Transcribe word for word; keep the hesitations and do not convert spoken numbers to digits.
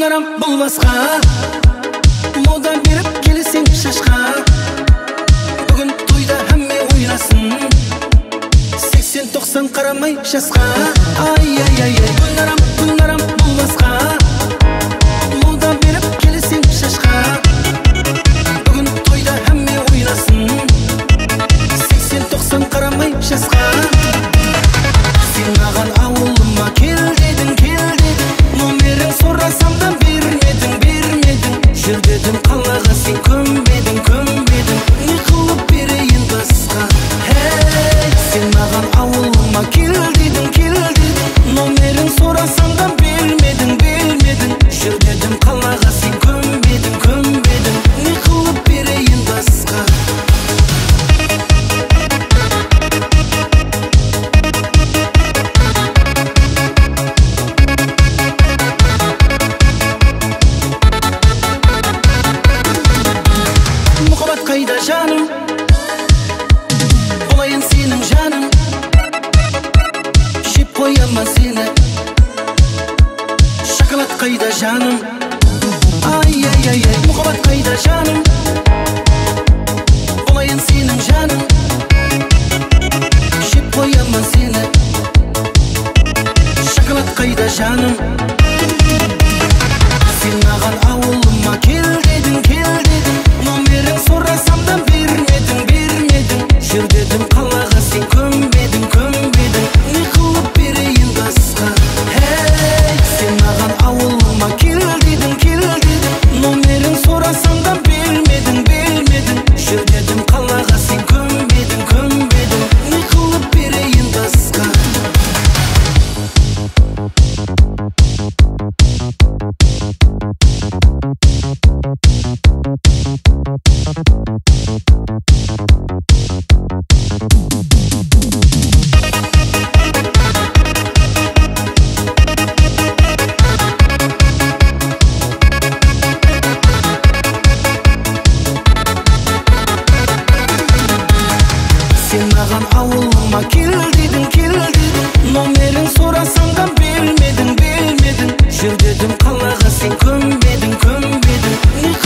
Күнарам болмасқа мода беріп келесең шашқа. Бүгін тойда әмме ойнасын, сексен тоқсан қарамай жасқа. Ай ай ай ай күнарам күнарам болмасқа мода беріп келесең шашқа. Бүгін тойда әмме ойнасын, сексен тоқсан қарамай жасқа. Сен маған ауылыма кел дедің, кел дедің, номерін сұрасам да бермедің, бермедің. Жүр дедім қалаға сен көнбедің, көнбедің. Не қылып берейін басқа? Хей, сен маған ауылыма кел дедің, кел дедің, номерін сұрасам да бермедің, бермедің. Жүр дедім қалаға сен көнбедің, көнбедің. Не қылып берейін басқа? Қайда жаным, болайын сенің жаным, жеп қоямын сені. Шоколад қайда жаным, ай ай ай ай мұхаббат қайда жаным, болайын сенің жаным, жеп қоямын сені. Шоколад қайда жаным, сен маған ауылыма кел дедің, кел дедің, номерін сұрасам да бермедің, бермедің. Жүр дедім қалаға сен көнбедің, көнбедің. Не қылып берейін басқа? Хей, сен маған ауылыма кел дедің, кел дедің, номерін сұрасам да бермедің, бермедің. Жүр дедім қалаға сен көнбедің, көнбедің. Не қылып берейін басқа? Сен маған ауылыма кел дедің, кел дедің, номерін сұрасам да бермедің, бермедің. Жүр дедім қалаға сен көнбедің, көнбедің.